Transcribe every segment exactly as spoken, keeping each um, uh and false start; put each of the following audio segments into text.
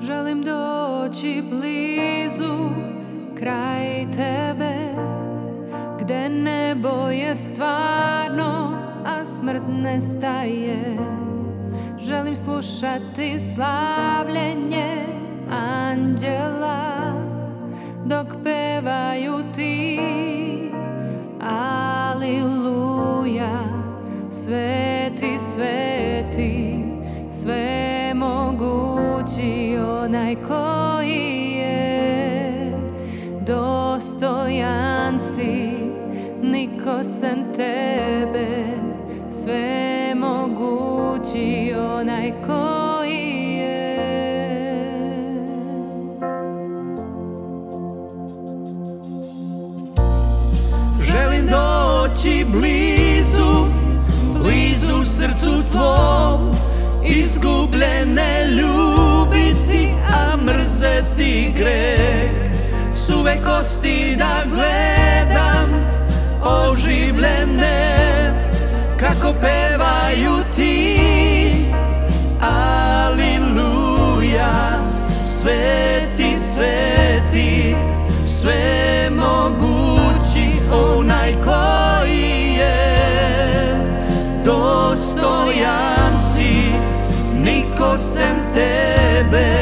Želim doći blizu kraj tebe, gde nebo je stvarno, a smrt nestaje. Želim slušati slavljenje anđela dok pevaju ti Aliluja. Sveti, sveti, svemogući onaj koji je dostojan si, niko sem tebe. Svemogući onaj koji je. Želim doći blizu, blizu srcu tvom, izgubljene ljubiti, a mrzeti greh. Suve kosti da gledam, oživljene, kako pevaju ti Aliluja. Sveti, sveti, svemogući onaj koji je dostojan si, niko sem tebe.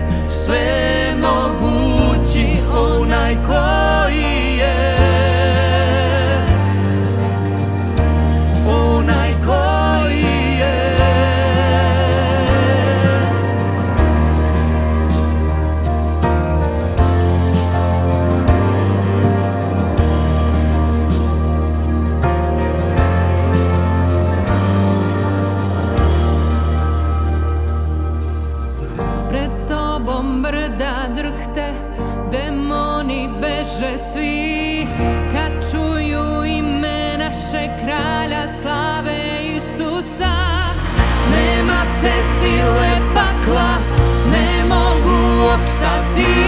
Svemogući onaj koji je, onaj koji je. Pred tobom brda drhte, demoni beže svi, kad čuju ime našeg kralja slave Isusa. Nema te sile pakla, ne mogu opstati.